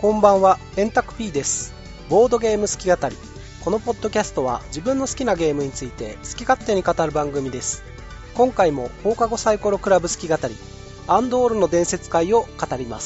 こんばんは、円卓 P です。ボードゲーム好き語り。このポッドキャストは自分の好きなゲームについて好き勝手に語る番組です。今回も放課後サイコロクラブ好き語り、アンドールの伝説会を語ります。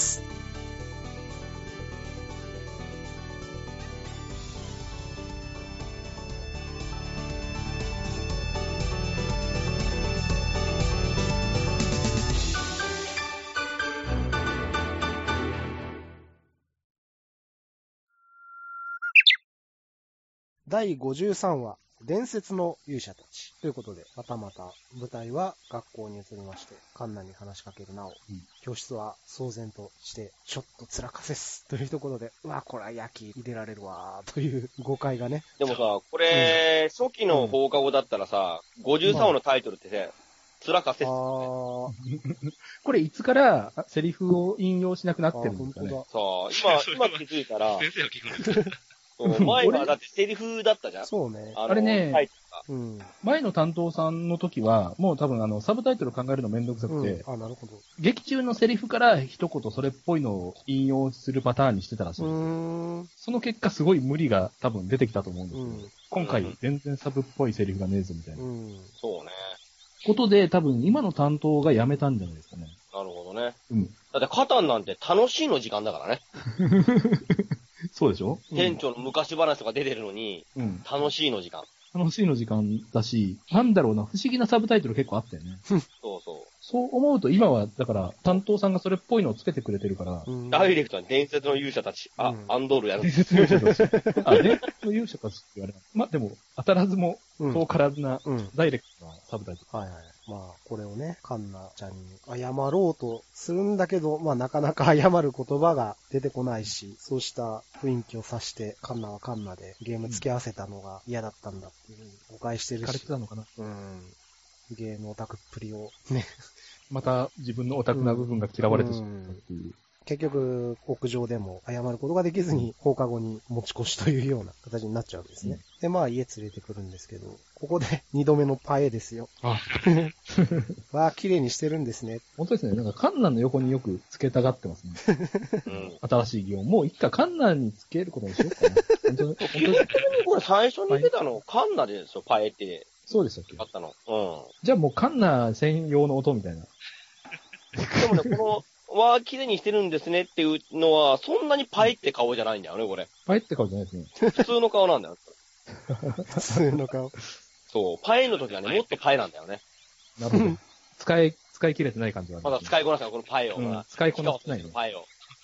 第53話、伝説の勇者たちということで、またまた舞台は学校に移りまして、カンナに話しかけるなお、教室は騒然として、ちょっと辛かせっすという一言で、うわ、これは焼き入れられるわという誤解がね。 でもさ、これ、初期の放課後だったらさ、53話のタイトルってね、辛かせっす。 これいつからセリフを引用しなくなってるんですかね。 さあ、今気づいたら、 先生が聞くんですか前はだってセリフだったじゃん。 そうね。 あれね、 うん前の担当さんの時は、もう多分サブタイトル考えるのめんどくさくて、 なるほど。 劇中のセリフから一言それっぽいのを引用するパターンにしてたらしい。その結果すごい無理が多分出てきたと思うんですけど、今回全然サブっぽいセリフがねえぞみたいな。 そうね。 ことで多分今の担当が辞めたんじゃないですかね。 なるほどね。 うん。 だってカタンなんて楽しいの時間だからね。 そうでしょ？ 店長の昔話とか出てるのに、楽しいの時間。 楽しいの時間だし、なんだろうな、不思議なサブタイトル結構あったよね。 そうそう。 そう思うと今は、だから担当さんがそれっぽいのをつけてくれてるから、 ダイレクトに伝説の勇者たち、アンドールやる。 伝説の勇者たち。伝説の勇者たちって言われます。まあでも、当たらずも、遠からずな、ダイレクトなサブタイトル。 はいはい。まあ、これをね、カンナちゃんに謝ろうとするんだけど、まあなかなか謝る言葉が出てこないし、そうした雰囲気を察して、カンナはカンナでゲーム付き合わせたのが嫌だったんだっていうふうに誤解してるし。 疲れてたのかな？ ゲームオタクっぷりをね。 また自分のオタクな部分が嫌われてしまったっていう。 結局、屋上でも謝ることができずに放課後に持ち越しというような形になっちゃうんですね。で、まあ家連れてくるんですけど、ここで2度目のパエですよ。わあ、綺麗にしてるんですね。 本当ですね。なんかカンナの横によくつけたがってますね。新しい擬音。もう一回カンナにつけることにしようかな。本当に。 これ最初に出たの、カンナでしょ、パエって。 そうでしたっけ？ あったの。 じゃあもうカンナ専用の音みたいな。 でもね、この、わー、綺麗にしてるんですねっていうのは、そんなにパイって顔じゃないんだよね、これ。 パイって顔じゃないですね。 普通の顔なんだよ。 普通の顔。 そう、パイの時はね、もっとパイなんだよね。 なるほど。使い切れてない感じがある。 まだ使いこなせない、このパイを。 使いこなせないね。 パイを。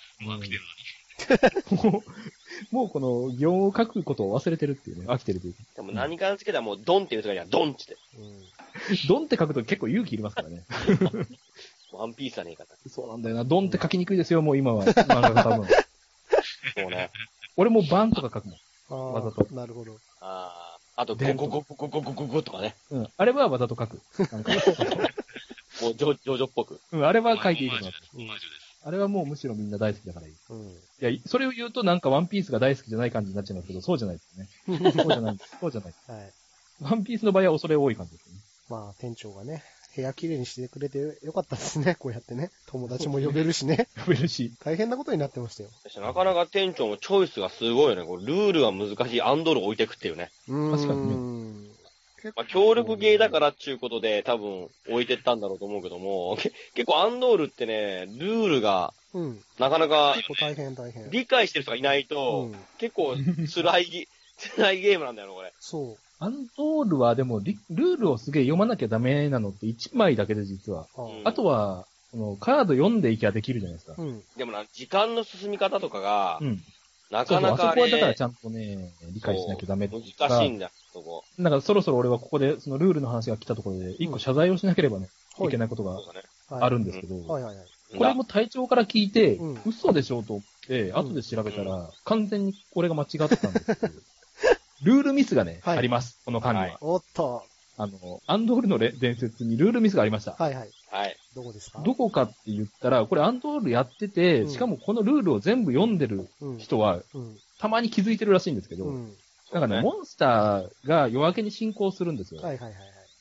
もうこの擬音を書くことを忘れてるっていうね。飽きてるという。 でも何かにつけたらもうドンっていう人がいたらドンって。 ドンって書くと結構勇気いりますからね。 ワンピースはねえかった。 そうなんだよな。ドンって書きにくいですよ、もう今は。漫画が多分。 そうね。 俺もバンとか書くもん。 わざと。なるほど。 あと、ゴゴゴゴゴゴゴゴゴとかね。 あれはわざと書く。なんかもう、ジョジョっぽく。 あれは書いていいと思います。あれはもうむしろみんな大好きだからいい。いや、それを言うとなんかワンピースが大好きじゃない感じになっちゃいますけど、そうじゃないですね。そうじゃない。そうじゃない。はい。ワンピースの場合は恐れ多い感じですね。 まあ、店長がね、部屋きれいにしてくれてよかったですね。こうやってね。友達も呼べるしね。 呼べるし。 大変なことになってましたよ。 なかなか店長もチョイスがすごいよね。これルールが難しいアンドールを置いていくっていうね。 確かにね。 まあ、協力ゲーだからっていうことで多分置いてったんだろうと思うけども、結構アンドールってね、ルールが、なかなか、 結構大変。 理解してる人がいないと、結構辛いゲームなんだよな、これ。 そう。 アンドールはでもルールをすげえ読まなきゃダメなのって1枚だけで実は。あとは、カード読んでいきゃできるじゃないですか。 でもな、時間の進み方とかが、なかなか、 あそこはだからちゃんとね、理解しなきゃダメって難しいんだ、そこ。 だからそろそろ俺はここで、そのルールの話が来たところで、一個謝罪をしなければね、いけないことがあるんですけど、これも隊長から聞いて、嘘でしょうと思って、後で調べたら、完全にこれが間違ってたんですけど、ルールミスがね、あります、この間には。 おっと。 アンドールの伝説にルールミスがありました。 はい。どこですか？ どこかって言ったら、これアンドールやってて、しかもこのルールを全部読んでる人は、たまに気づいてるらしいんですけど、なんかね、モンスターが夜明けに進行するんですよ。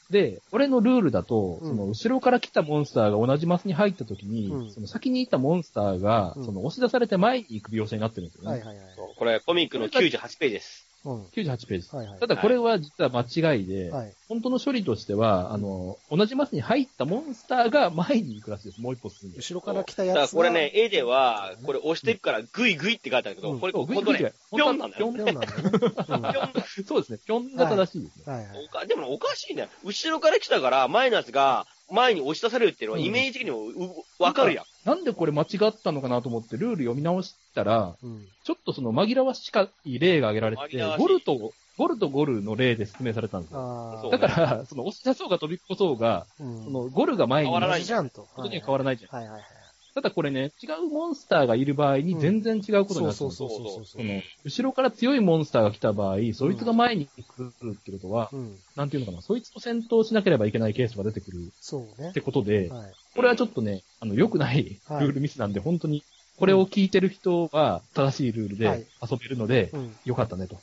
で、俺のルールだと、その後ろから来たモンスターが同じマスに入った時に、その先にいたモンスターが、その押し出されて前に行く描写になってるんですよね。 はいはいはい。これコミックの98ページです。 98ページ。ただこれは実は間違いで、本当の処理としては、同じマスに入ったモンスターが前に行くらしいです。もう一歩進んで。 後ろから来たやつが。 これね、絵では、これ押していくからグイグイって書いてあるけど、これ、本当ね、ぴょんなんだよ。ぴょんなんだよ。 そうですね、ぴょんが正しいですね。 でもおかしいね。後ろから来たから前のやつが前に押し出されるっていうのはイメージ的にもわかるやん。 なんでこれ間違ったのかなと思ってルール読み直したら、ちょっとその紛らわしい例が挙げられて、ゴルとゴルの例で説明されたんですよ。だから、その押し出そうが飛び越そうが、そのゴルが前に変わらないじゃんと。 ことには変わらないじゃん。ただこれね、違うモンスターがいる場合に全然違うことになってる。後ろから強いモンスターが来た場合、そいつが前に来るってことは、なんていうのかな、そいつと戦闘しなければいけないケースが出てくるってことで、これはちょっとね、良くないルールミスなんで、本当に、これを聞いてる人は正しいルールで遊べるので、よかったねと。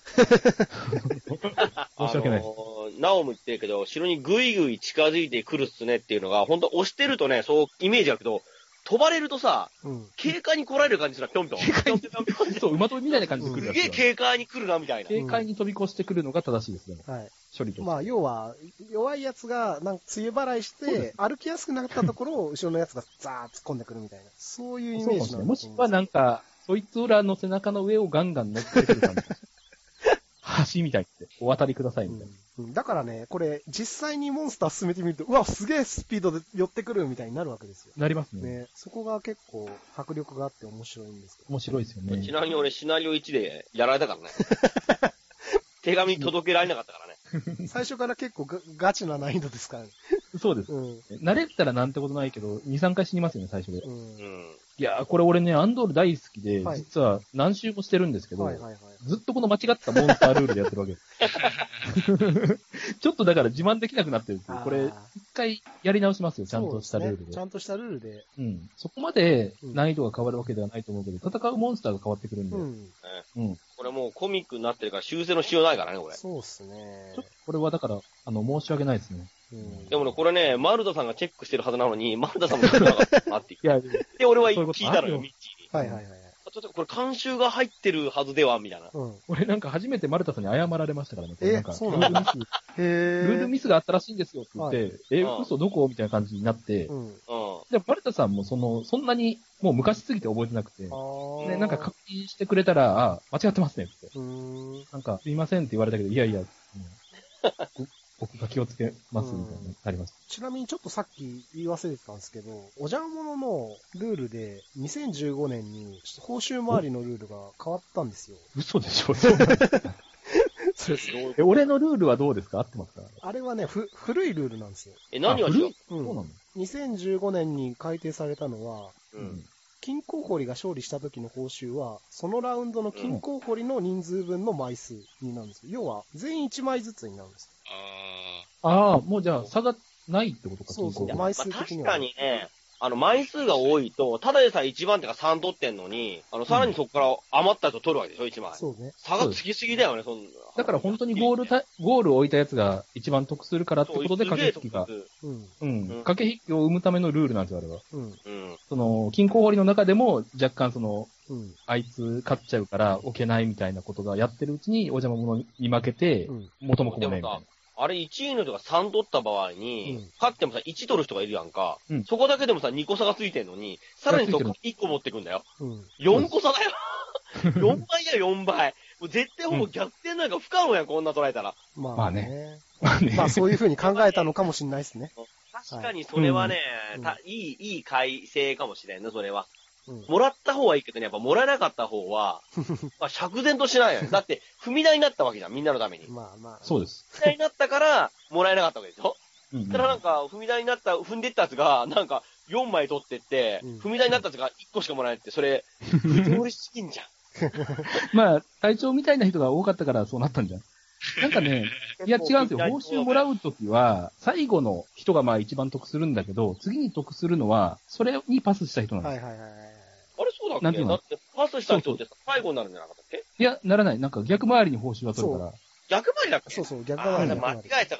申し訳ないです。 ナオムって言うけど、後ろにぐいぐい近づいてくるっすねっていうのが、本当押してるとね、そうイメージあるけど、飛ばれるとさ、軽快に来られる感じするな、ぴょんぴょん。 そう、馬飛びみたいな感じで来るやつ。 すげえ軽快に来るな、みたいな。 軽快に飛び越してくるのが正しいですね。 はい。 処理と。 まあ、要は、弱いやつが、なんか、梅雨払いして、歩きやすくなったところを、後ろのやつがザーッ突っ込んでくるみたいな。そういうイメージなんですね。 もしくはなんか、そいつらの背中の上をガンガン乗ってくる感じ。橋みたいって、お渡りくださいみたいな。 だからね、これ、実際にモンスター進めてみると、うわ、すげえスピードで寄ってくるみたいになるわけですよ。 なりますね。 そこが結構、迫力があって面白いんですけど。 面白いですよね。 ちなみに俺、シナリオ1でやられたからね。手紙届けられなかったからね。 最初から結構ガチな難易度ですからね。 そうです。慣れたらなんてことないけど、2、3回死にますよね、最初で。いやー、これ俺ね、アンドール大好きで、実は何周もしてるんですけど、ずっとこの間違ったモンスタールールでやってるわけです。ちょっとだから自慢できなくなってるんですよ。これ、一回やり直しますよ、ちゃんとしたルールで。 ちゃんとしたルールで。 そこまで難易度が変わるわけではないと思うけど、戦うモンスターが変わってくるんで。 これもうコミックになってるから修正のしようないからね、これ。 そうっすね。 これはだから、申し訳ないですね。 でもね、これね、マルタさんがチェックしてるはずなのに、マルタさんも聞いてなかったなっていう。で、俺は聞いたのよ、ミッチーに。 はい。 これ監修が入ってるはずではみたいな。 俺なんか初めてマルタさんに謝られましたからね。なんかそうなんだ。 ルールミスがあったらしいんですよって言って、嘘どこみたいな感じになって、で、マルタさんもそんなにもう昔すぎて覚えてなくて、ね、なんか確認してくれたら、間違ってますねって。なんか、すいませんって言われたけど、いやいや、僕が気をつけますみたいになります。 ちなみにちょっとさっき言い忘れてたんですけど、おじゃんもののルールで2015年に報酬回りのルールが変わったんですよ。 嘘でしょそうなんです。俺のルールはどうですか合ってますかあれはね、古いルールなんですよ。 何が違う？ そうなの ?2015 年に改定されたのは、金鉱掘りが勝利した時の報酬は、そのラウンドの金鉱掘りの人数分の枚数になるんですよ。要は、全員1枚ずつになるんです。 もうじゃあ、差がないってことか。 そう、枚数的には。 確かにね、枚数が多いと、ただでさえ1番手が3取ってんのに、さらにそこから余ったやつを取るわけでしょ、1枚。 そうね。 差がつきすぎだよね、そんな。 だから本当にゴールを置いたやつが一番得するからってことで駆け引きが。駆け引きを生むためのルールなんですよ、あれは。その、金庫掘りの中でも若干あいつ勝っちゃうから置けないみたいなことがやってるうちに、お邪魔者に負けて、元も子もねえみたいな。 あれ1位の人が3取った場合に、勝ってもさ、1取る人がいるやんか。そこだけでもさ、2個差がついてんのに、さらにそこ1個持ってくんだよ。4個差だよ。4倍だよ、4倍。もう絶対ほぼ逆転なんか不可能やん、こんな捉えたら。 まあね。まあそういう風に考えたのかもしれないですね。 確かにそれはね、いい改正かもしれんね、それは。もらった方はいいけどね、やっぱもらえなかった方は、まあ釈然としないよね。だって、踏み台になったわけじゃん、みんなのために。 まあ。 そうです。 踏み台になったから、もらえなかったわけでしょ。ただなんか、踏み台になった、踏んでったやつが、なんか、4枚取ってって、踏み台になったやつが1個しかもらえないって、それ、不条理すぎんじゃん。 まあ、隊長みたいな人が多かったからそうなったんじゃん。なんかね、いや違うんですよ。報酬もらうときは、最後の人がまあ一番得するんだけど、次に得するのは、それにパスした人なんです。 あれそうだっけ？だってパスした人って最後になるんじゃなかったっけ？ いや、ならない。なんか逆回りに報酬が取るから。 逆回りだっけ？ そう、逆回り。 間違えたかもね。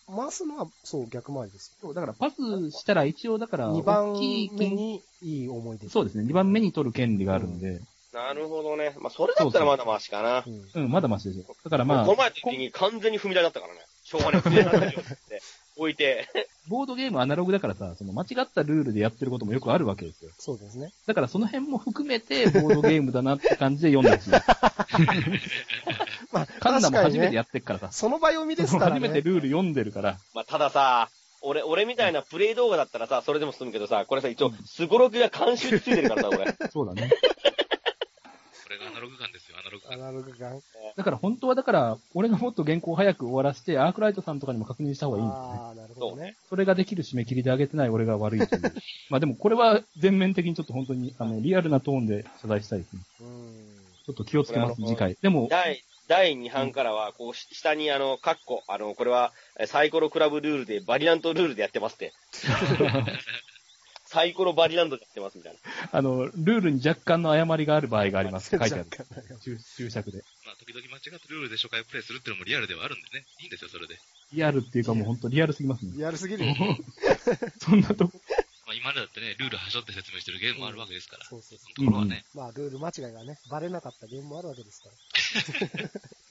回すのは、そう、逆回りです。 そう、だからパスしたら一応だから、 2番目にいい思い出。 そうですね、2番目に取る権利があるんで。 なるほどね。まあ、それだったらまだマシかな。 うん、まだマシですよ。だからまあ。 この前の時に完全に踏み台だったからね。しょうがない。踏み台だったよって置いて。 ボードゲームアナログだからさ、その間違ったルールでやってることもよくあるわけですよ。 そうですね。 だからその辺も含めて、ボードゲームだなって感じで読んだんですよ。まあ、カンナも初めてやってっからさ。 その場読みですからね。 初めてルール読んでるから。 まあ、たださ、俺みたいなプレイ動画だったらさ、それでも済むけどさ、これさ、一応、スゴロクが監修ついてるからさ、俺。 そうだね。 これがアナログ感ですよ、アナログ感。 アナログ感。 だから本当は俺がもっと原稿を早く終わらせて、アークライトさんとかにも確認した方がいいんですよね。 ああ、なるほどね。 それができる締め切りであげてない俺が悪いという。まあでもこれは全面的にちょっと本当に、リアルなトーンで謝罪したいですね。ちょっと気をつけます、次回。でも、 第2版からは、こう、下にカッコ、これは、サイコロクラブルールで、バリラントルールでやってますって。サイコロバリラントでやってますみたいな。 ルールに若干の誤りがある場合があります。書いてある。注釈で。 まあ、時々間違ったルールで初回プレイするっていうのもリアルではあるんでね。いいんですよ、それで。 リアルっていうかもう本当リアルすぎますね。 リアルすぎるよ。 そんなとこ。 まあ今までだってね、ルールはしょって説明してるゲームもあるわけですから。 そうそうそう。 そのところはね。 まあ、ルール間違いがね、バレなかったゲームもあるわけですから。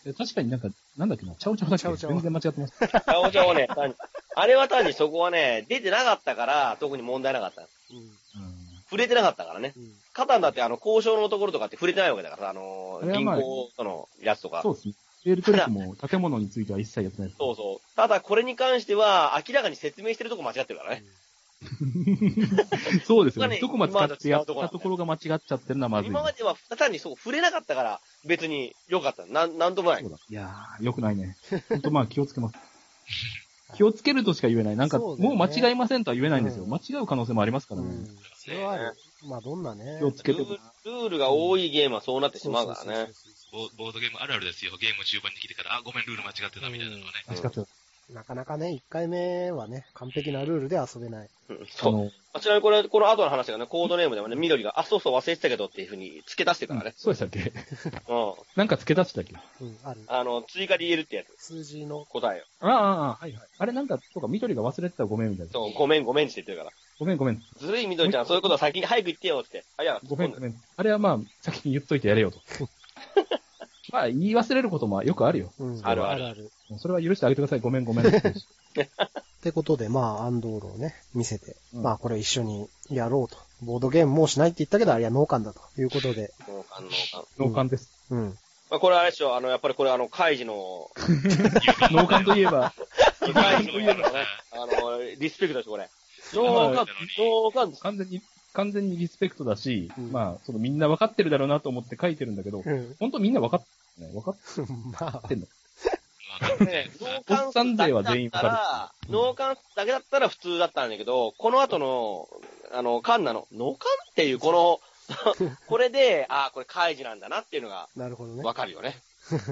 確かになんだっけな、チャオチャオだっけ全然間違ってます。 チャオチャオね、あれは単にそこはね、出てなかったから、特に問題なかった。触れてなかったからね。カタンだって交渉のところとかって触れてないわけだからさ、銀行とのやつとか。 そうですね。レールトリックも建物については一切やってないです。 そうそう。ただこれに関しては、明らかに説明してるとこ間違ってるからね。 そうですよね。どこまで使ってやったところが間違っちゃってるのはまずい。 今までは単にそう触れなかったから、別に良かった。なんともない。 いやー、良くないね。ほんとまあ気をつけます。気をつけるとしか言えない。なんか、もう間違いませんとは言えないんですよ。間違う可能性もありますからね。 それはある。まあどんなね。 気をつけて。 ルールが多いゲームはそうなってしまうからね。 ボードゲームあるあるですよ。ゲーム中盤に来てから、ごめん、ルール間違ってたみたいなのはね。 間違ってた。 なかなかね、1回目はね、完璧なルールで遊べない。 そう。ちなみにこの後の話がね、コードネームでもね、緑が、そうそう忘れてたけどっていう風に付け出してからね。 そうでしたっけなんか付け出してたっけある。 追加で言えるってやつ。 数字の答えを。 はいはい。あれなんか、そうか、緑が忘れてたらごめんみたいな。 そう、ごめんって言ってるから。 ごめん。 ずるい緑ちゃん、そういうことは先に早く言ってよって。いや、 ごめん。あれはまあ、先に言っといてやれよと。まあ、言い忘れることもよくあるよ。 ある。 それは許してあげてください。ごめん。 ってことで、まあ、アンドールをね、見せて、まあ、これ一緒にやろうと。ボードゲームもうしないって言ったけど、あれは脳幹だということで。 脳幹です。 まあ、これあれでしょ、やっぱりこれカイジの、 脳幹といえば、 カイジのね、リスペクトでしょ、これ。脳幹。 完全にリスペクトだし、まあ、みんな分かってるだろうなと思って書いてるんだけど、本当みんな分かってんの。おっさん勢は全員分かる。脳幹だけだったら普通だったんだけど、この後の、カンナの、脳幹っていうこの、これで、これカイジなんだなっていうのが、 なるほどね。 分かるよね。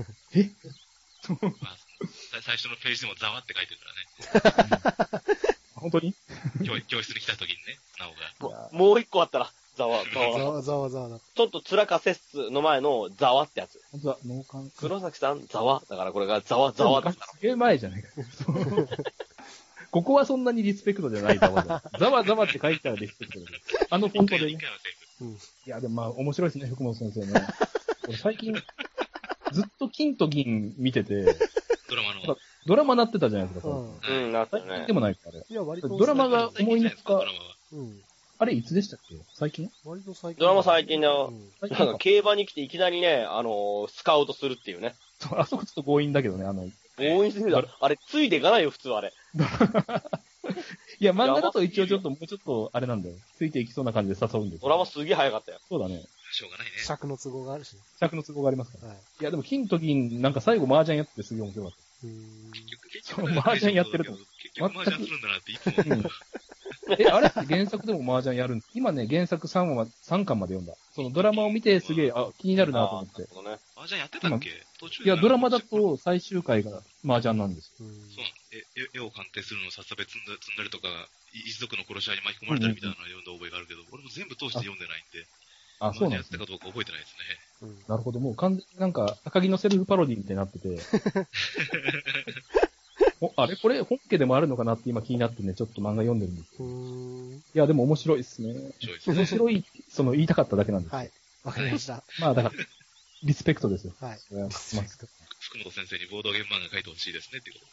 最初のページでもザワって書いてるからね。 本当に教室に来た時にね、なおが。 もう一個あったら、ざわだ。ちょっと辛かせっすの前のざわってやつ。 本当だ、脳幹。 黒崎さん、ざわ。だからこれがざわだったの。 すげえ前じゃないか。ここはそんなにリスペクトじゃないざわだ。ざわって書いたらリスペクトだ。フォントでね。いや、でもまあ面白いですね、福本先生ね。俺最近、ずっと金と銀見てて、ドラマなってたじゃないですか。 なったね。 でもないか、あれ。 いや、割と。 ドラマが思いのほか、あれいつでしたっけ最近割と最近。 ドラマ最近だよ。なんか競馬に来ていきなりね、スカウトするっていうね。 あそこちょっと強引だけどね、 強引すぎる。あれ、ついていかないよ、普通あれ。 いや、漫画だと一応もうちょっと、あれなんだよ。ついていきそうな感じで誘うんです。 ドラマすげえ早かったよ。 そうだね。 しょうがないね。 尺の都合があるし。 尺の都合がありますから。いや、でも金と銀、なんか最後麻雀やっててすげえ面白かった。 結局、 麻雀やってると。 結局麻雀するんだなっていつも思う。 あれって原作でも麻雀やるんです。今ね、原作3巻まで読んだ。そのドラマを見てすげえ、気になるなと思って。 麻雀やってたっけ途中いや、ドラマだと最終回が麻雀なんですよ。 そう絵を鑑定するのをさっさべ積んだりとか、一族の殺し合いに巻き込まれたりみたいなのを読んだ覚えがあるけど、俺も全部通して読んでないんで。 そうなんですね。やったかどうか覚えてないですね。なるほど。もうなんか、赤木のセルフパロディみたいになってて。 あれこれ本家でもあるのかなって今気になってね、ちょっと漫画読んでるんですけど。いや、でも面白いですね。面白い、言いたかっただけなんです。 はい。わかりました。 まあだから、リスペクトですよ。 はい。 福本先生にボードゲーム漫画書いてほしいですね、っていう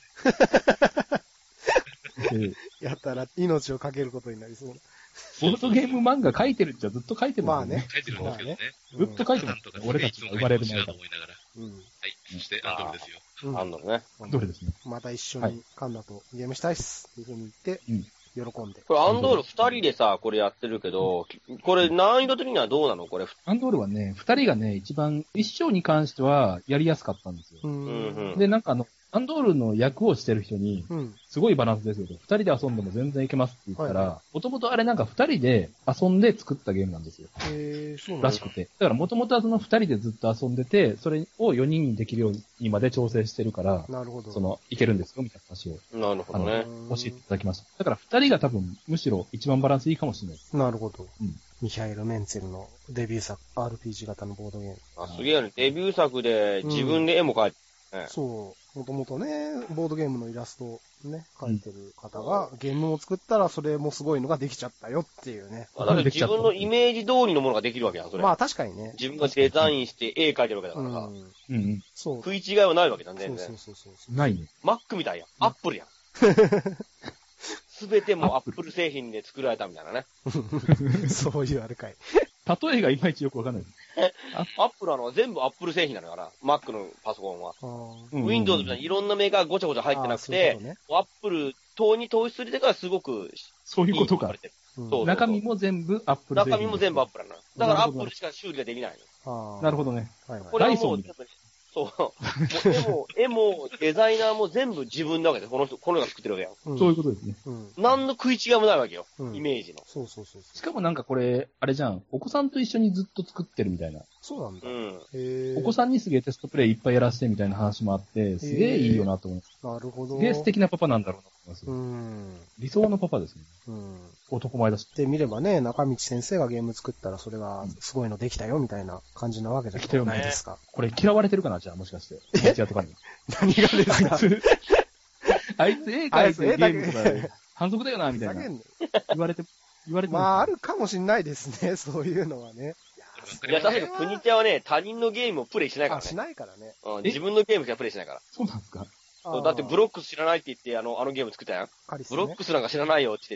ことで。 やったら命をかけることになりそうな。 ボードゲーム漫画書いてるっちゃずっと書いてるんですよね。 まあね。 書いてるんですけどね。 ずっと書いてます。俺たちが生まれる前から。はい。 そして、アンドルですよ。 アンドルね。 アンドルですね。 また一緒にカンナとゲームしたいっす。っていう風に言って、喜んで。 これアンドール二人でさ、これやってるけど、これ難易度的にはどうなのこれ。 アンドールはね、二人がね、一番、一章に関してはやりやすかったんですよ。で、なんかアンドールの役をしてる人に、すごいバランスですよ。二人で遊んでも全然いけますって言ったら、もともとあれなんか二人で遊んで作ったゲームなんですよ。 そうなんらしくて。だからもともとはその二人でずっと遊んでて、それを4人にできるようにまで調整してるから、 なるほど。 いけるんですよ、みたいな話を。 なるほどね。 教えていただきました。だから二人が多分、むしろ一番バランスいいかもしれない。 なるほど。ミハイル・メンツェルのデビュー作、RPG 型のボードゲーム。 すげえね。デビュー作で自分で絵も描いて、 そう。もともとね、ボードゲームのイラストをね、描いてる方が、ゲームを作ったらそれもすごいのができちゃったよっていうね。 だから自分のイメージ通りのものができるわけやん、それ。 まあ確かにね。 自分がデザインして絵描いてるわけだからさ。 そう。 食い違いはないわけだ、全然。 そう。 ないね。 マックみたいやん。アップルやん。すべてもアップル製品で作られたみたいなね。 そういうあれかい。 例えがいまいちよくわかんない。 アップルは全部アップル製品なのから、Mac のパソコンは。Windows みたいにいろんなメーカーごちゃごちゃ入ってなくて、アップル等に統一するてからすごくそういうことか。中身も全部アップル製品。 中身も全部アップルなの。だからアップルしか修理ができないの。なるほどね。 これはもう、そう。絵も、デザイナーも全部自分なわけで、この人が作ってるわけよ。 そういうことですね。 何の食い違いもないわけよ。イメージの。 そう。 しかもなんかこれ、あれじゃん。お子さんと一緒にずっと作ってるみたいな。 そうなんだ。 お子さんにすげえテストプレイいっぱいやらせてみたいな話もあって、すげえいいよなと思う。 なるほど。 すげえ素敵なパパなんだろうなと思います。理想のパパですね。男前だし。 で見ればね、中道先生がゲーム作ったらそれがすごいのできたよみたいな感じなわけじゃないですか。 これ嫌われてるかなじゃあもしかして。何がですかあいつ絵描いてゲームとかで反則だよなみたいな。言われてまああるかもしんないですね、そういうのはね。 いや、確かに国ちゃんはね、他人のゲームをプレイしないからね。 しないからね。 自分のゲームしかプレイしないから。 そうなんですかだってブロックス知らないって言って、あのゲーム作ったやん。ブロックスなんか知らないよって言って。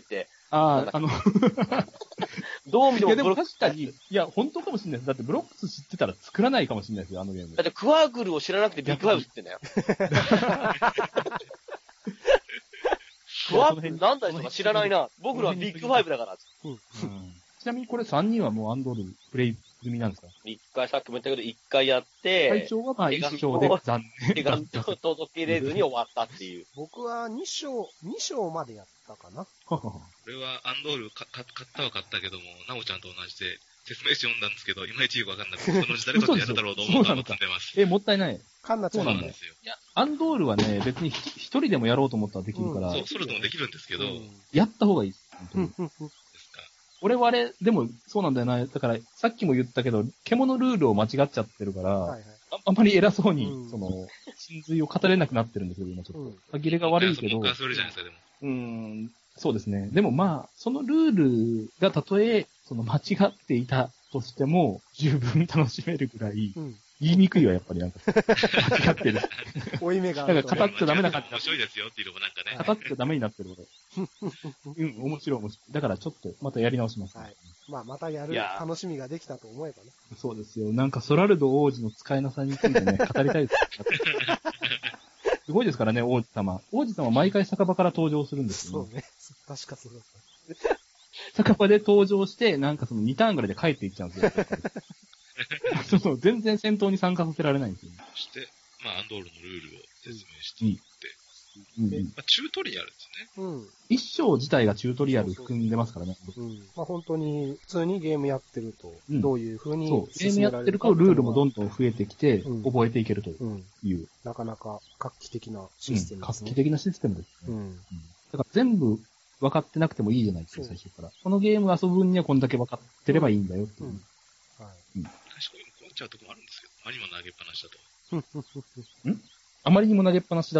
どう見てもブロックス。いやでも確かに、いや、本当かもしれないです。だってブロックス知ってたら作らないかもしれないですよ、あのゲーム。 だってクワークルを知らなくてビッグファイブ知ってんだよ。クワークルなんだよとか知らないな。僕らはビッグファイブだから。 ちなみにこれ3人はもうアンドールプレイ済みなんですか？ 一回、さっきも言ったけど、一回やって、 会長はまあ一章で残念。 手紙を届けれずに終わったっていう。 僕は2章までやったかな。 これはアンドール買ったけども、ナオちゃんと同じで、説明書読んだんですけど、いまいちよくわかんなくて、そのうち誰かとやるだろうと思って積んでます。 もったいない。 カンナちゃんそうなんですよ。いや、アンドールはね、別に一人でもやろうと思ったらできるから。 そう、ソロでもできるんですけど。 やった方がいいです。本当に。俺はあれ、でも、そうなんだよな。だから、さっきも言ったけど、獣ルールを間違っちゃってるから、あんまり偉そうに、真髄を語れなくなってるんですよ、今ちょっと。歯切れが悪いけど。そうですね。でもまあ、そのルールがたとえ、間違っていたとしても、十分楽しめるぐらい、言いにくいわ、やっぱりなんか。間違ってる。 追い目がある。 なんか語っちゃダメな感じ。 面白いですよっていうのもなんかね。 語っちゃダメになってる、俺。面白い。だからちょっと、またやり直します。はい。 まあ、またやる楽しみができたと思えばね。 そうですよ。なんか、ソラルド王子の使いなさについてね、語りたいです。すごいですからね、王子様。王子様毎回酒場から登場するんですよね。 そうね。確かそうだった。 酒場で登場して、なんか2ターンぐらいで帰っていっちゃうんですよ。そう、全然戦闘に参加させられないんですよ。 そして、まあ、アンドールのルールを説明していって、チュートリアルですね。 一章自体がチュートリアル含んでますからね。 まあ、本当に、普通にゲームやってると、どういう風にゲームやってるとルールもどんどん増えてきて、覚えていけるという。 なかなか画期的なシステムですね。 画期的なシステムですね。だから全部分かってなくてもいいじゃないですか、最初から。このゲーム遊ぶ分にはこんだけ分かってればいいんだよっていう。 確かに困っちゃうとこもあるんですけど、あまりにも投げっぱなしだと。 あまりにも投げっぱなしだと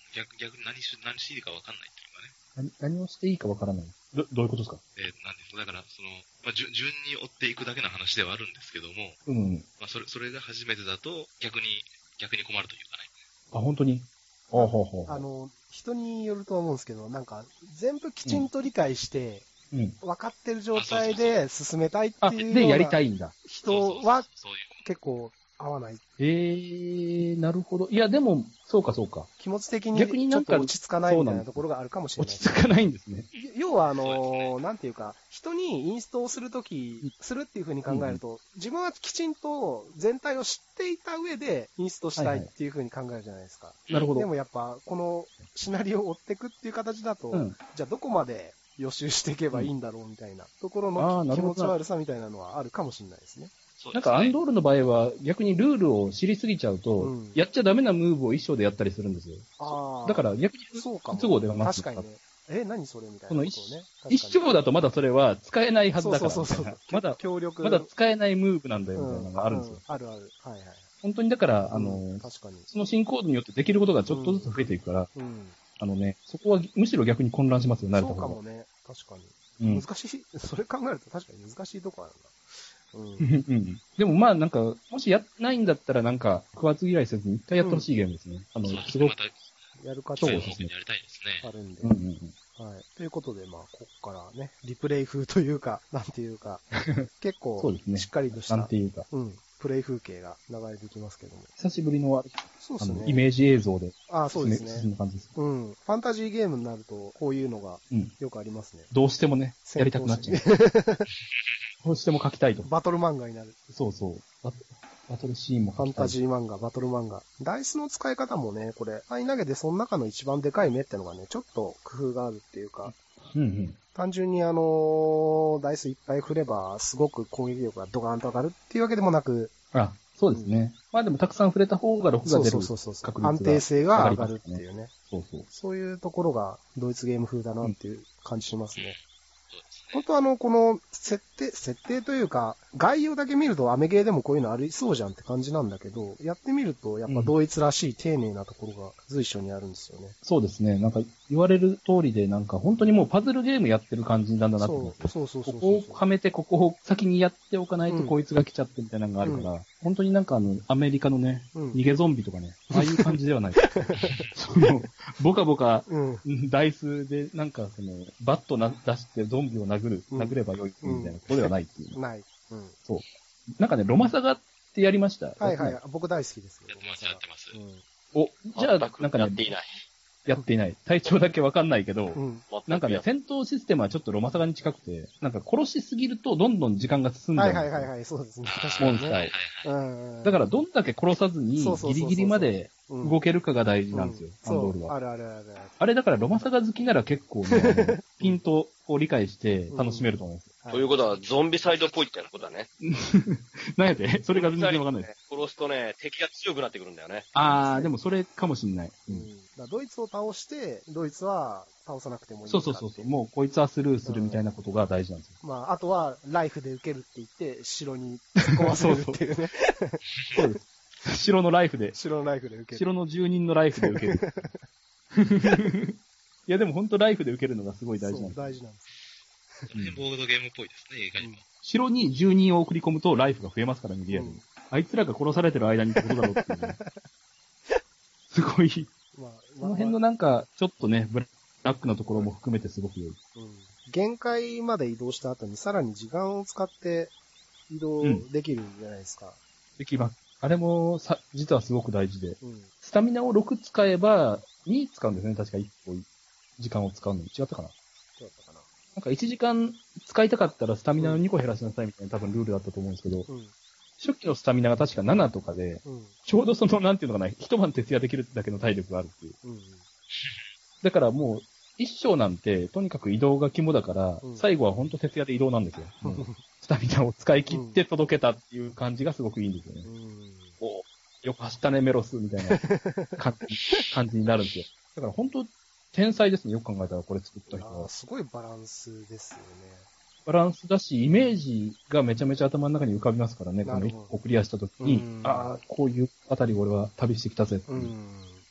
逆に何していいかわかんないっていうかね。何をしていいかわからない。どういうことですか？ なんですだから、順に追っていくだけの話ではあるんですけども、 うん。 まあ、それが初めてだと、逆に困るというかね。 あ、本当に？ほう。 人によると思うんですけど、なんか、全部きちんと理解して、分かってる状態で進めたいっていうで、やりたいんだ。 人は、結構合わない。 なるほど。いや、でも、そうか。 気持ち的にちょっと落ち着かないみたいなところがあるかもしれない。 落ち着かないんですね。 要は、なんていうか、人にインストをするっていう風に考えると、自分はきちんと全体を知っていた上でインストしたいっていう風に考えるじゃないですか。 なるほど。 でもやっぱ、このシナリオを追っていくっていう形だと、じゃあどこまで予習していけばいいんだろうみたいなところの気持ち悪さみたいなのはあるかもしれないですね。 なんかアンドールの場合は逆にルールを知りすぎちゃうと、やっちゃダメなムーブを一生でやったりするんですよ。だから逆に不都合ではます。 確かにね。何それみたいな、 ね。一生だとまだそれは使えないはずだから。そう。まだ使えないムーブなんだよみたいなのがあるんですよ。 ある。はい。 本当にだから、 確かにその進行度によってできることがちょっとずつ増えていくから、そこはむしろ逆に混乱しますよ、なるほど。 そうかもね。確かに。難しい。それ考えると確かに難しいとこあるな。 でもまあなんか、もしやないんだったらなんか、食わず嫌いせずに一回やってほしいゲームですね。すごく。 やる価値がやりたいですね。 あるんで。はい。ということで、まあ、ここからね、リプレイ風というか、なんていうか、結構、しっかりとした、 なんていうか、 プレイ風景が流れてきますけども。 久しぶりの、 そうですね。 イメージ映像で、 そうですね。 進む感じです。 ファンタジーゲームになると、こういうのが、よくありますね。 どうしてもね、やりたくなっちゃう。どうしても書きたいと。 バトル漫画になる。 そう。バトルシーンもファンタジー漫画、バトル漫画。ダイスの使い方もね、これ、投げてその中の一番でかい目ってのがね、ちょっと工夫があるっていうか、単純にダイスいっぱい振れば、すごく攻撃力がドカーンと上がるっていうわけでもなく、 そうですね。まあでもたくさん触れた方が6が出る確率が安定性が上がるっていうね。 そういうところがドイツゲーム風だなっていう感じしますね。本当この設定というか、概要だけ見るとアメゲーでもこういうのありそうじゃんって感じなんだけど、やってみるとやっぱドイツらしい丁寧なところが随所にあるんですよね。 そうですね。なんか言われる通りで、なんか本当にもうパズルゲームやってる感じなんだなって思って。そう。ここをはめて、ここを先にやっておかないとこいつが来ちゃってみたいなのがあるから、本当になんかアメリカのね、逃げゾンビとかね、ああいう感じではない。ボカボカ、ダイスでなんかバット出してゾンビを殴ればよいみたいなことではないっていう。 ない。 そう。なんかね、ロマサガってやりました。 はい。僕大好きですよ。 やってます。 じゃあ、なんかね、やっていない。体調だけわかんないけど、なんかね、戦闘システムはちょっとロマサガに近くて、なんか殺しすぎるとどんどん時間が進んじゃう。 はい、そうですね。 モンスターを。だからどんだけ殺さずにギリギリまで動けるかが大事なんですよ、アンドールは。あれだからロマサガ好きなら結構ね、ピントを理解して楽しめると思うんですよ。 ということは、ゾンビサイドっぽいってことだね。 なんやでそれが全然わかんないです。 殺すとね、敵が強くなってくるんだよね。 でもそれかもしんない。 ドイツを倒して、ドイツは倒さなくてもいい。 そう。もうこいつはスルーするみたいなことが大事なんですよ。 あとは、ライフで受けるって言って、城に突っ込ませるっていうね。 そうです。城のライフで受ける。 城の住人のライフで受ける。いやでも本当ライフで受けるのがすごい大事なんです。 大事なんです。 ボードゲームっぽいですね、映画にも。 城に住人を送り込むとライフが増えますからね、リアルに。あいつらが殺されてる間にってことだろうっていう、ね。すごい。この辺のなんか、ちょっとね、ブラックなところも含めてすごく良い。 限界まで移動した後にさらに時間を使って移動できるじゃないですか。 できます。あれも実はすごく大事で。スタミナを6使えば、2使うんですね。確か1個時間を使うのに。違ったかな？なんか1時間使いたかったらスタミナを2個減らしなさいみたいな多分ルールだったと思うんですけど、初期のスタミナが確か7とかで、ちょうどなんていうのかな、一晩徹夜できるだけの体力があるっていう。だからもう、一章なんて、とにかく移動が肝だから、最後は本当徹夜で移動なんですよ。スタミナを使い切って届けたっていう感じがすごくいいんですよね。よく走ったね、メロスみたいな感じになるんですよ。だから本当、天才ですね。よく考えたらこれ作った人は。 すごいバランスですよね。 バランスだし、イメージがめちゃめちゃ頭の中に浮かびますからね。この1個クリアしたときに、こういうあたり俺は旅してきたぜっていう。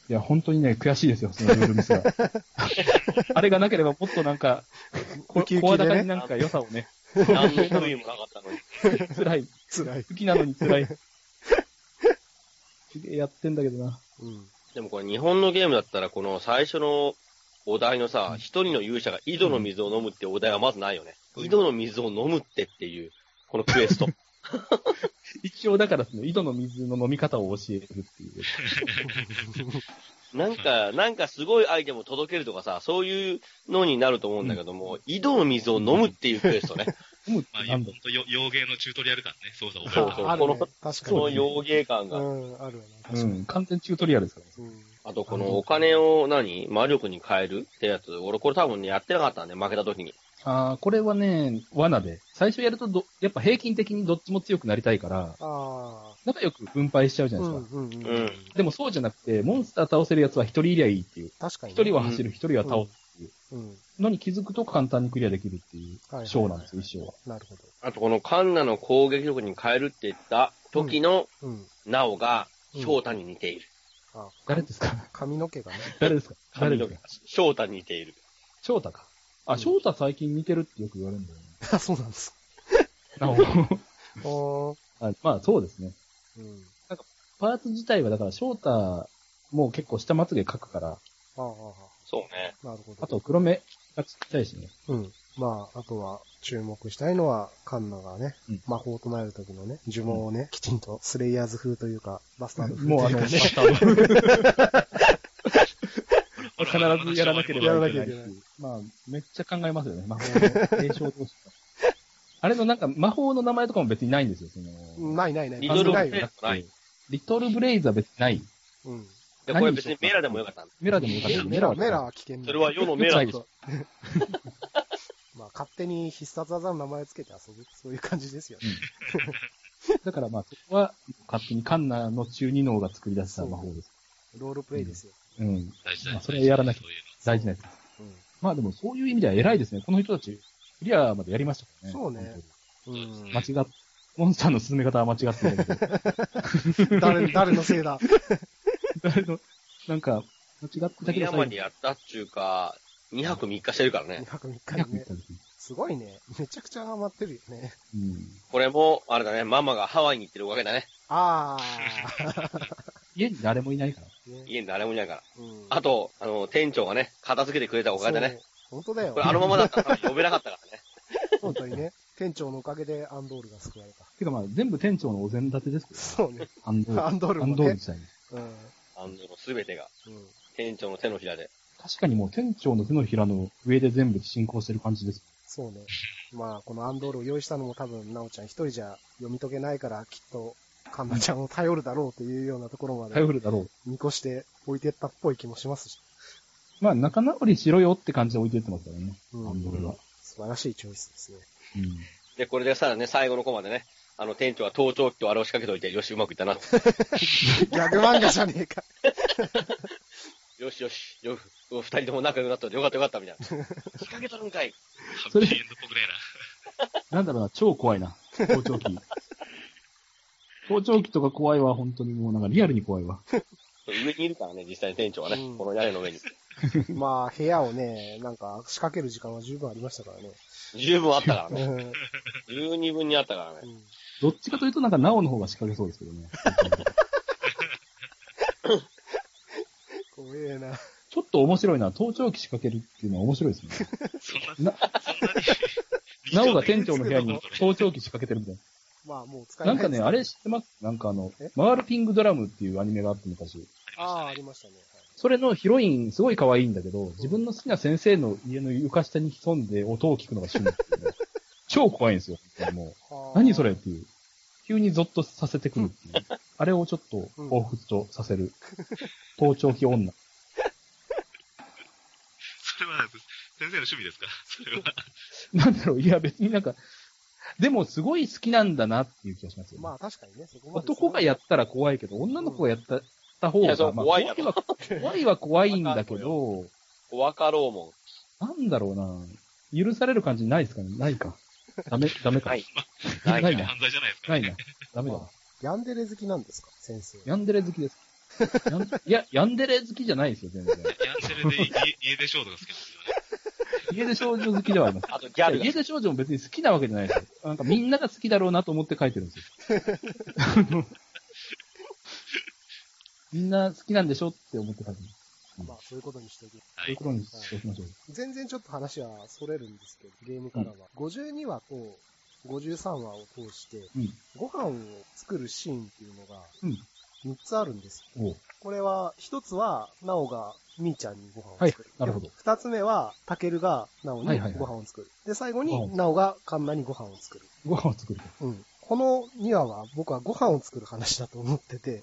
いや、本当にね、悔しいですよ、そのルールミスが。あれがなければもっとなんか、声高になんか良さをね。 何の不意もなかったのに。 辛い。好きなのに辛い。すげえやってんだけどな。 でもこれ日本のゲームだったら、この最初のお題のさ、一人の勇者が井戸の水を飲むってお題はまずないよね。井戸の水を飲むっていう、このクエスト。 一応だからその井戸の水の飲み方を教えるっていう。 なんかすごいアイテムを届けるとかさ、そういうのになると思うんだけども、井戸の水を飲むっていうクエストね。 まあ、ほんと、洋芸のチュートリアル感ね、操作を覚える。そうそう、この洋芸感が。 あるね。完全チュートリアルですからね。 あと、このお金を魔力に変えるってやつ、俺これ多分ね、やってなかったんで、負けた時に。 これはね、罠で、最初やるとやっぱ平均的にどっちも強くなりたいから、仲良く分配しちゃうじゃないですか。でもそうじゃなくて、モンスター倒せるやつは一人いりゃいいっていう。 確かに。 一人は走る、一人は倒すっていうのに気づくと簡単にクリアできるっていう章なんですよ、一章は。 なるほど。 あとこのカンナの攻撃力に変えるって言った時の、ナオが、翔太に似ている。 誰ですか？ 髪の毛がね。 誰ですか？ 髪の毛。翔太に似ている。 翔太か。翔太最近似てるってよく言われるんだよね。 あ、そうなんです。 まあそうですね。なんか、パーツ自体はだから翔太も結構下まつげ描くから。 そうね。 なるほど。 あと黒目がちっちゃいしね。 まあ、あとは注目したいのは、カンナがね、魔法を唱える時のね、呪文をね、きちんとスレイヤーズ風というか、バスタード風というか、ね。もうバスタード風。必ずやらなければいけない。まあ、めっちゃ考えますよね、魔法の継承として。あれのなんか魔法の名前とかも別にないんですよ、 ない。 リトルブレイズない。 リトルブレイズは別にない。 これ別にメラでもよかった。 メラは危険だ。 それは世のメラでしょ。 まあ、勝手に必殺技の名前をつけて遊ぶ。そういう感じですよね。 だからまあ、そこは勝手にカンナの中二脳が作り出した魔法です。 ロールプレイですよ。 大事だ。 それはやらなきゃ大事なやつ。まあでもそういう意味では偉いですね。この人たち、クリアまでやりましたからね。 そうね。 モンスターの進め方は間違ってるけど。 誰のせいだ。 なんか、間違ってたけど。 クリアまでやったっちゅうか、2泊3日してるからね。 2泊3日にね。すごいね。めちゃくちゃハマってるよね。 これも、あれだね、ママがハワイに行ってるおかげだね。 家に誰もいないから。 家に誰もいないから。あと、店長がね、片付けてくれたおかげだね。 本当だよ。 これあのままだったら呼べなかったからね。 本当にね。店長のおかげでアンドールが救われた。 てかまあ、全部店長のお膳立てですけど。 そうね。 アンドール自体に。 アンドールすべてが、店長の手のひらで。 確かにもう店長の手のひらの上で全部進行してる感じです。 そうね。まあ、このアンドールを用意したのも多分、なおちゃん一人じゃ読み解けないから、きっと、カンナちゃんを頼るだろうというようなところまで。 頼るだろう。 見越して置いてったっぽい気もしますし。 まあ、仲直りしろよって感じで置いてってますからね。アンドールは。 素晴らしいチョイスですね。 で、これでさらね、最後のコマでね、店長は盗聴器とあれを仕掛けといて、よし、うまくいったな。 ギャグ漫画じゃねえか。 よし、二人とも仲良くなったらよかったみたいな。仕掛けとるんかい。 ハッピーエンドっぽくねえな。なんだろうな、超怖いな。盗聴器。盗聴器とか怖いわ、本当にもうなんかリアルに怖いわ。 上にいるからね、実際に店長はね、この屋根の上に。 まあ、部屋をね、なんか仕掛ける時間は十分ありましたからね。 十分あったからね。十二分にあったからね。 どっちかというとなんかナオの方が仕掛けそうですけどね。 怖えな。 ちょっと面白いな。盗聴器仕掛けるっていうのは面白いですね。 そんなに。 ナオが店長の部屋に盗聴器仕掛けてるみたいな。 まあもう使えない。 なんかね、あれ知ってます？なんかマールピングドラムっていうアニメがあって昔。 ありましたね。 それのヒロインすごい可愛いんだけど、自分の好きな先生の家の床下に潜んで音を聞くのが趣味っていうね。超怖いんですよ。もう何それっていう。急にゾッとさせてくるっていう。あれをちょっと彷彿とさせる。盗聴器女。 それは、先生の趣味ですか？それは。 なんだろう、いや別になんか、でもすごい好きなんだなっていう気がしますよ、ね。 まあ確かにね、そこまで男がやったら怖いけど、女の子がやった方が、まあ、怖いは怖いんだけど、 わかろうもん。なんだろうな。許される感じないですかね？ないか。ダメか。 ないな。 犯罪じゃないですか、 ないな。ダメだな。 ヤンデレ好きなんですか？先生。 ヤンデレ好きです。 いや、ヤンデレ好きじゃないですよ、全然。 ヤンデレで家出少女が好きですよね。 家出少女好きではあります。 あとギャル。 家出少女も別に好きなわけじゃないですよ。なんかみんなが好きだろうなと思って書いてるんですよ。みんな好きなんでしょって思って書いてる。 まあ、そういうことにしておきます。 そういうことにしておきましょう。 全然ちょっと話は逸れるんですけど、ゲームからは。52話と53話を通して、ご飯を作るシーンっていうのが、3つあるんですよ。これは、1つは、ナオがみーちゃんにご飯を作る。 なるほど。 2つ目は、タケルがナオにご飯を作る。で、最後に、ナオがカンナにご飯を作る。 ご飯を作る。 この2話は、僕はご飯を作る話だと思ってて。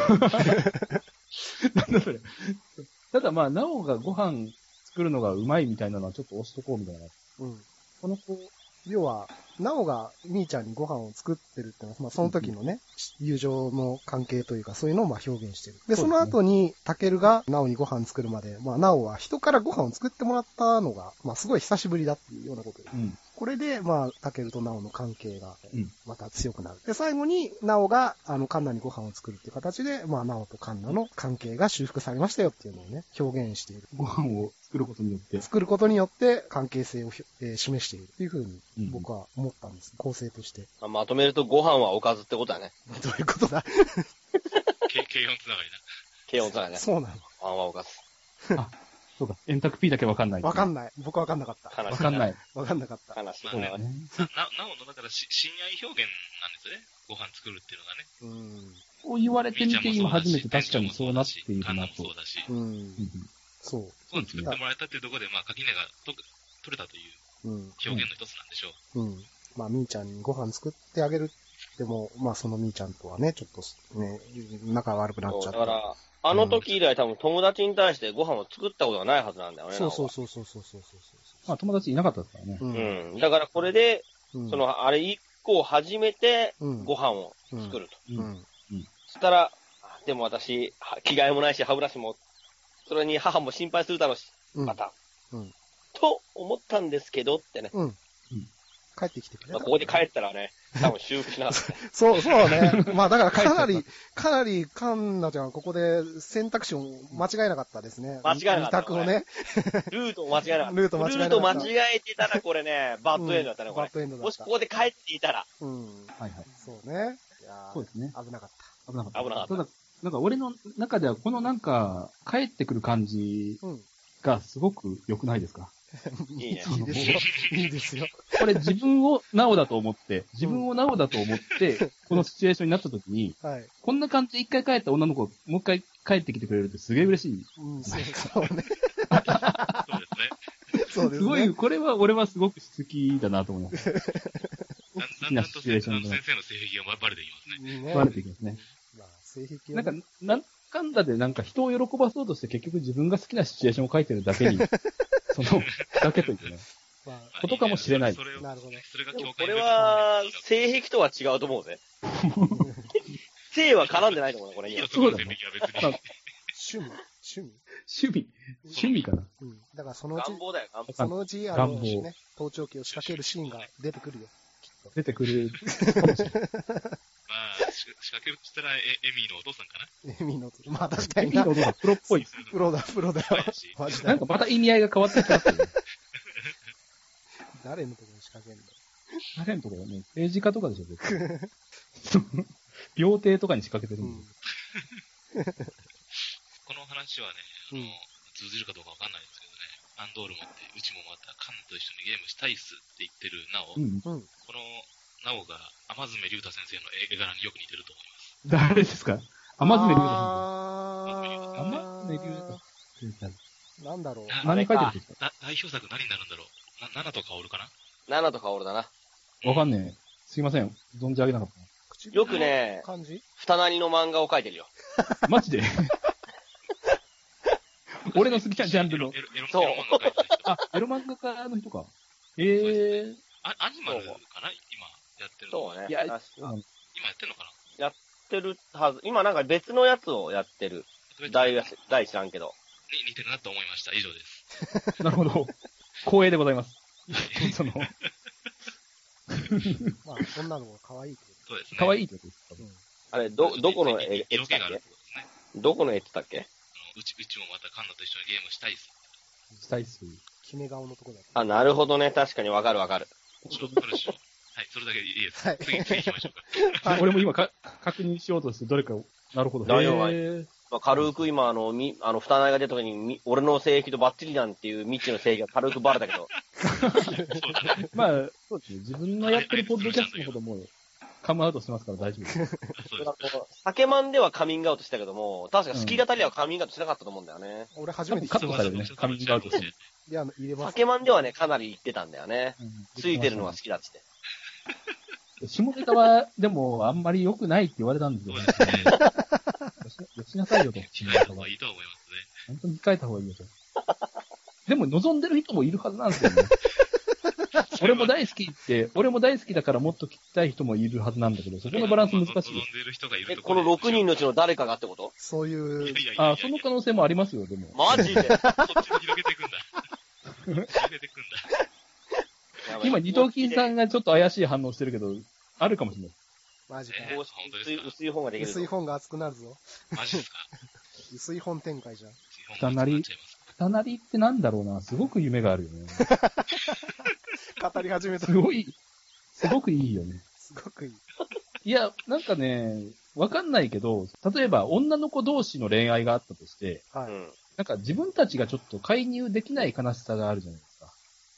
なんだそれ。ただまあ、ナオがご飯作るのがうまいみたいなのはちょっと押しとこうみたいな。この子、 要は、ナオがみーちゃんにご飯を作ってるってのは、まあその時のね、友情の関係というか、そういうのをまあ表現してる。で、その後に、タケルがナオにご飯作るまで、まあナオは人からご飯を作ってもらったのが、まあすごい久しぶりだっていうようなことで。これで、まあ、タケルとナオの関係が、また強くなる。で、最後に、ナオが、カンナにご飯を作るっていう形で、まあ、ナオとカンナの関係が修復されましたよっていうのをね、表現している。 ご飯を作ることによって。 作ることによって、関係性を、示しているっていうふうに、僕は思ったんです。構成として。 まとめると、ご飯はおかずってことだね。 どういうことだ軽音つながりな。 軽音つながりね。 そうなの。 ご飯はおかず。 そうか。円卓 P だけわかんない。 わかんない。僕はわかんなかった。 わかんない。 わかんなかった。 話。 なおの、だから、親愛表現なんですよね。ご飯作るっていうのがね。 こう言われてみて、今初めて確かにそうなっているなと。 そうだし。 そう。 ご飯作ってもらえたっていうところで、まあ、垣根が取れたという表現の一つなんでしょう。 まあ、みーちゃんにご飯作ってあげるでも、まあ、そのみーちゃんとはね、ちょっとね、仲悪くなっちゃった。 だから、あの時以来多分友達に対してご飯を作ったことがないはずなんだよね。 そう。 まあ友達いなかったですからね。 だからこれで、あれ以降初めてご飯を作ると。そしたら、でも私、着替えもないし歯ブラシも、それに母も心配するだろうし、また。と思ったんですけどってね。 帰ってきてくれ。 ここで帰ったらね、多分修復しなかった。 そうね。まあだからかなりカンナちゃんはここで選択肢を間違えなかったですね。 間違えなかった。 二択をね。 ルートを間違えなかった。 ルート間違えてたらこれね、バッドエンドだったね、これ。 バッドエンドだった。 もしここで帰っていたら。 そうね。 そうですね。 危なかった。 危なかった。 ただ、なんか俺の中ではこのなんか、帰ってくる感じがすごく良くないですか？ いいね。 いいですよ。 これ自分をナオだと思って、このシチュエーションになった時に、こんな感じで一回帰った女の子、もう一回帰ってきてくれるってすげえ嬉しい。 そうね。 そうですね。 すごい、これは俺はすごく好きだなと思います。 だんだんと先生の性癖がバレてきますね。 バレてきますね。なんか、なんかんだでなんか人を喜ばそうとして結局自分が好きなシチュエーションを書いてるだけに、だけというね。ことかもしれない。 なるほど。 これは、性癖とは違うと思うぜ。性は絡んでないと思うね、これには。 そうだね。趣味かな。 だからそのうち、 願望だよ、願望。 そのうち、盗聴器を仕掛けるシーンが出てくるよ。 出てくる。 まあ、仕掛けるとしたら、エミーのお父さんかな。 エミーのお父さん。まあ確かに。 エミーのお父さん、プロっぽい。 プロだよ。 マジで。なんかまた意味合いが変わってきますよね。 誰のところに仕掛けるの？ 誰のところね、政治家とかでしょ、絶対。料亭とかに仕掛けてるんで。 この話はね、通じるかどうかわかんないですけどね、アンドール持って、うちもまたカンと一緒にゲームしたいっすって言ってるナオ、このナオが天爪龍太先生の絵柄によく似てると思います。 誰ですか？天爪龍太さん。 天爪龍太。 なんだろう。 何書いてるんですか？ 代表作何になるんだろう。ナナとカオルかな？ ナナとカオルだな。 わかんねえ。すいません。存じ上げなかった。 よくね、二なりの漫画を描いてるよ。 マジで俺の好きなジャンルの。 そう。 エロ漫画家の人か。 アニマルかな今やってるの。 そうね。 いや、 今やってんのかな？ やってるはず。今なんか別のやつをやってる。大知らんけど。 似てるなと思いました。以上です。 なるほど。光栄でございます。 まあ、女の子が可愛いってことですね。 可愛いってことですか？ あれ、どこの絵色気があるってことですね。 どこの絵って言ったっけ？ うちもまたカンナと一緒にゲームしたいっす。 したいっす。 決め顔のとこだ。 あ、なるほどね。確かにわかるわかる。 はい、それだけでいいです。はい、次行きましょうか。 俺も今確認しようとして、どれか、なるほど。 まあ、軽く今、二内が出た時に、俺の性癖とバッチリなんていう未知の性癖が軽くバレたけど。 まあ、そうですね。自分のやってるポッドキャストのことも、カムアウトしてますから大丈夫です。 酒マンではカミングアウトしたけども、確か好き語りはカミングアウトしなかったと思うんだよね。 俺初めてカットされるね、カミングアウトして。 いや、入れます。 酒マンではね、かなり言ってたんだよね。ついてるのが好きだっつって。 下ネタは、でも、あんまり良くないって言われたんですよね。よしなさいよと。 控えた方がいいと思いますね。 本当に控えた方がいいよと。でも、望んでる人もいるはずなんですよね。俺も大好きだからもっと聞きたい人もいるはずなんだけど、そこのバランス難しい。望んでる人がいるとこの6人のうちの誰かがってこと？ そういう。 その可能性もありますよ、でも。 マジでそっちも広げていくんだ。広げていくんだ。 今、二頭筋さんがちょっと怪しい反応してるけど、あるかもしれない。 マジか。 薄い本ができる。 薄い本が熱くなるぞ。 マジですか？ 薄い本展開じゃん。 二なりってなんだろうな。すごく夢があるよね。 語り始めた。 すごくいいよね。 すごくいい。 いや、なんかね、わかんないけど、例えば女の子同士の恋愛があったとして、 はい。 なんか自分たちがちょっと介入できない悲しさがあるじゃないですか。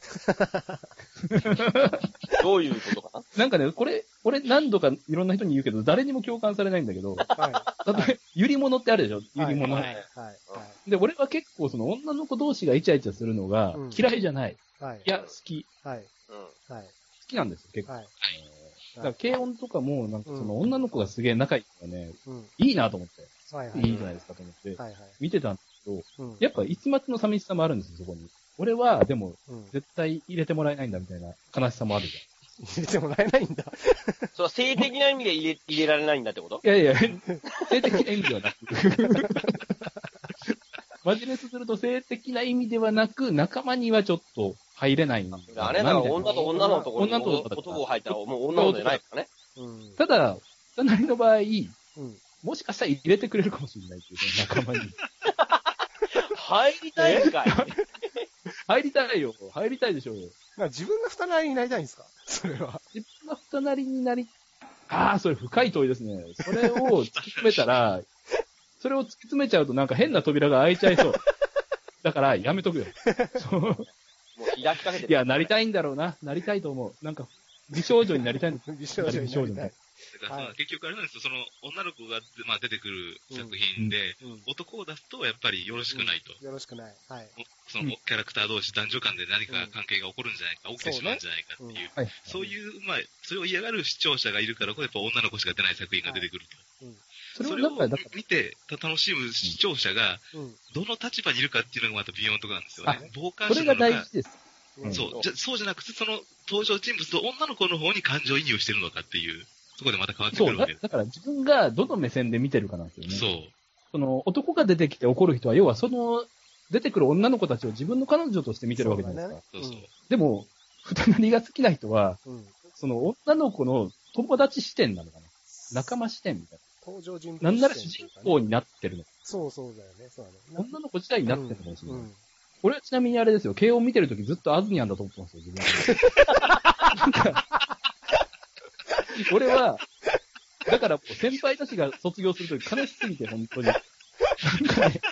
どういうことかな？ なんかね、これ、俺何度かいろんな人に言うけど、誰にも共感されないんだけど、 はい。 例えば、ゆり物ってあるでしょ？ゆり物。 はい。 で、俺は結構その女の子同士がイチャイチャするのが嫌いじゃない。 はい。 いや、好き。 はい。 好きなんですよ、結構。 はい。 だから軽音とかも、なんかその女の子がすげえ仲いいのがね、いいなと思って。 はい。 いいじゃないですかと思って。見てたんですけど、やっぱ一末の寂しさもあるんですよ、そこに。俺は、でも、絶対入れてもらえないんだみたいな悲しさもあるじゃん。 入れてもらえないんだ。 それは性的な意味で入れられないんだってこと？ いや、性的な意味ではなく。マジレスすると性的な意味ではなく、仲間にはちょっと入れないんだ。 あれだから女と女のところに男を入ったらもう女の子じゃないからね。 ただ、隣の場合、もしかしたら入れてくれるかもしれないっていう、仲間に。 入りたいんかい。 入りたいよ。入りたいでしょうよ。 自分が二なりになりたいんですか？それは。 自分が二なりになり、それ深い問いですね。それを突き詰めたら、それを突き詰めちゃうとなんか変な扉が開いちゃいそう。だからやめとくよ。 もう開きかけてる。 いや、なりたいんだろうな。なりたいと思う。なんか、美少女になりたいんだ。 美少女になりたい。 だから結局あれなんですよ、その女の子が、出てくる作品で、男を出すとやっぱりよろしくないと。 よろしくない。はい。 そのキャラクター同士、男女間で何か関係が起こるんじゃないか、起きてしまうんじゃないかっていう、そういう、それを嫌がる視聴者がいるからこそ、やっぱ女の子しか出ない作品が出てくると。それを見て楽しむ視聴者が、どの立場にいるかっていうのがまた微妙なところなんですよね。傍観者なのか。 それが大事です。 そうじゃなくて、その登場人物と女の子の方に感情移入してるのかっていう、そこでまた変わってくるわけです。 だから自分がどの目線で見てるかなんですよね。 そう。 その男が出てきて怒る人は、要はその出てくる女の子たちを自分の彼女として見てるわけじゃないですか。 そうそう。 でも、二なりが好きな人は、その女の子の友達視点なのかな。仲間視点みたいな。 登場人物なんなら主人公になってるの。 そうだよね。 女の子自体になってるかもしれない。俺はちなみにあれですよ、慶応見てるときずっとアズニャンだと思ってますよ、自分は。俺は、だから先輩たちが卒業するとき悲しすぎて、本当に。なんかね、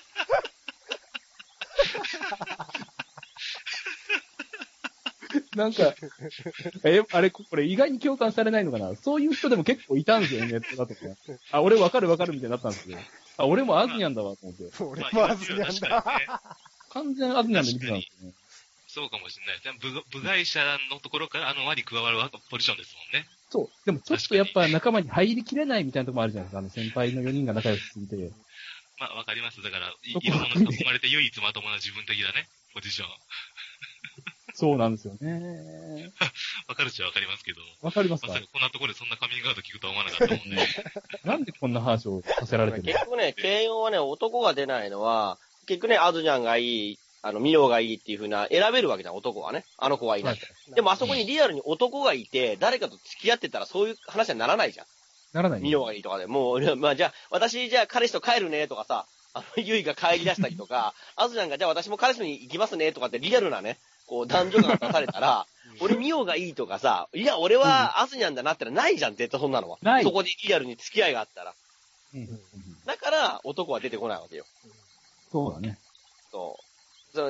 なんか、あれ、これ意外に共感されないのかな？そういう人でも結構いたんですよ、ネットだとか。俺わかるみたいになったんですけど。俺もアズニャンだわ、と思って。 俺もアズニャンだ。 完全アズニャンで見てたんですね。 そうかもしれない。部外者のところから輪に加わるポジションですもんね。 そう。でもちょっとやっぱ仲間に入りきれないみたいなところもあるじゃないですか。先輩の4人が仲良しすぎて。 わかります。だから、いろんなのに囲まれて唯一まともな自分的なね、ポジション。 そうなんですよね。 わかるっちゃわかりますけど。 わかりますか？ まさかこんなところでそんなカミングアウト聞くとは思わなかったもんね。 なんでこんな話をさせられてるの？ 結局ね、慶応はね、男が出ないのは、結局ね、アズニャンがいい、ミロがいいっていう風な、選べるわけじゃん、男はね。あの子はいいなって。でもあそこにリアルに男がいて、誰かと付き合ってたらそういう話にはならないじゃん。 ならない。 ミオがいいとかで、もう、まあじゃあ、私じゃあ彼氏と帰るねとかさ、ユイが帰り出したりとか、アズちゃんがじゃあ私も彼氏に行きますねとかってリアルなね、こう男女が出されたら、俺ミオがいいとかさ、いや俺はアズニャンだなってのはないじゃん、絶対そんなのは。ない。そこでリアルに付き合いがあったら。だから男は出てこないわけよ。 そうだね。 そう。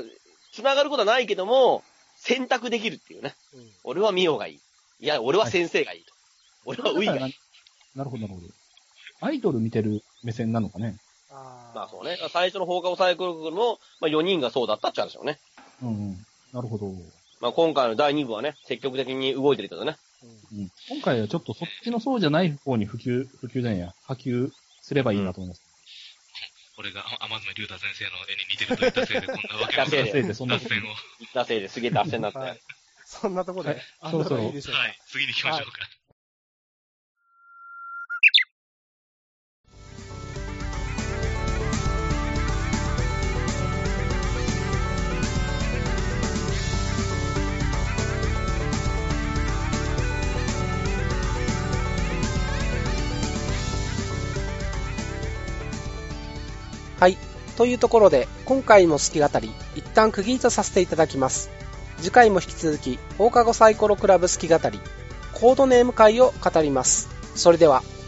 繋がることはないけども、選択できるっていうね。俺はミオがいい。いや、俺は先生がいいと。俺はウイがいい。 なるほど、なるほど。アイドル見てる目線なのかね。 まあそうね。最初の放課後サイクルも、まあ4人がそうだったって話よね。 なるほど。 まあ今回の第2部はね、積極的に動いてるけどね。 今回はちょっとそっちのそうじゃない方に波及すればいいなと思います。 俺が天爪龍太先生の絵に似てると言ったせいで、こんなわけのない脱線を。 言ったせいですげえ脱線になって。 そんなところで。 そろそろ。はい、 次に行きましょうか。 はい。というところで、今回も好き語り、一旦区切りとさせていただきます。次回も引き続き、放課後サイコロクラブ好き語り、コードネーム会を語ります。それでは。